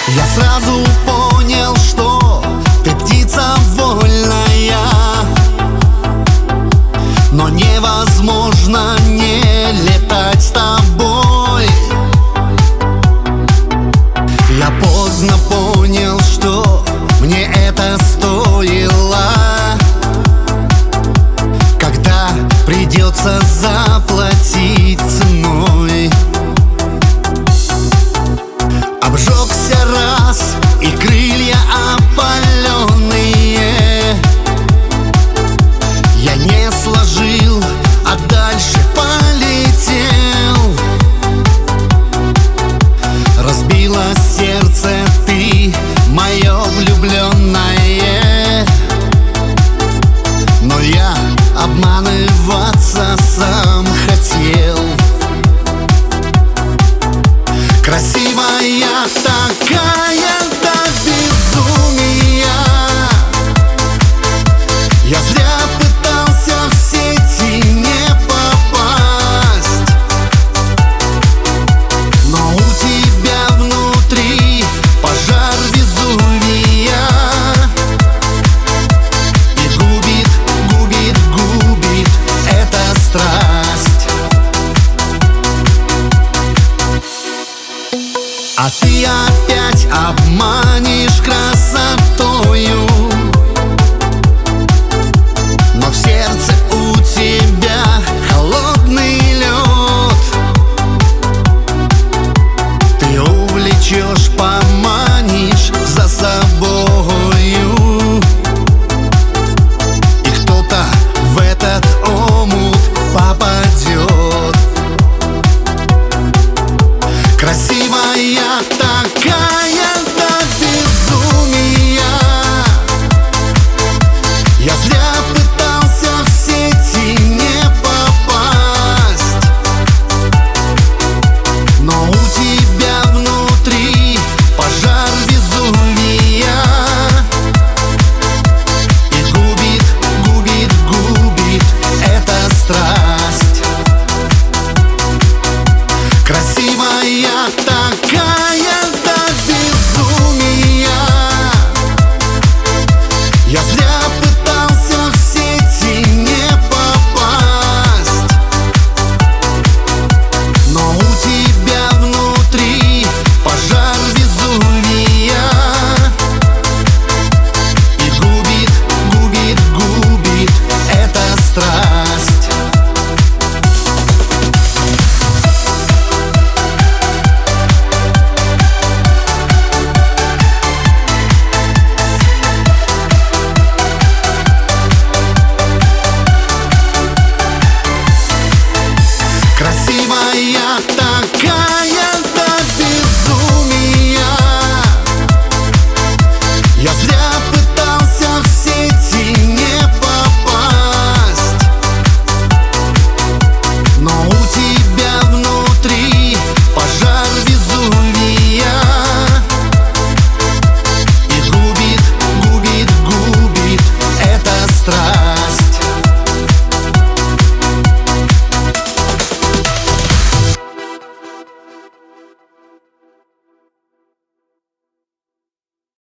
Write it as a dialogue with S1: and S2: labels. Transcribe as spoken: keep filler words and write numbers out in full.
S1: Я сразу понял, что ты птица вольная, но невозможно не летать с тобой. Я поздно понял, что мне это стоило, когда придется заплатить ценой. Обжегся раз, и крылья опаленные я не сложил, а дальше полетел. Разбила сердце ты, мое влюбленное, но я обманываться сам хотел. Красивая такая до безумия, я зря пытался в сети не попасть, но у тебя внутри пожар Везувия, и губит, губит, губит эта страсть. А ты опять обманешь красотою,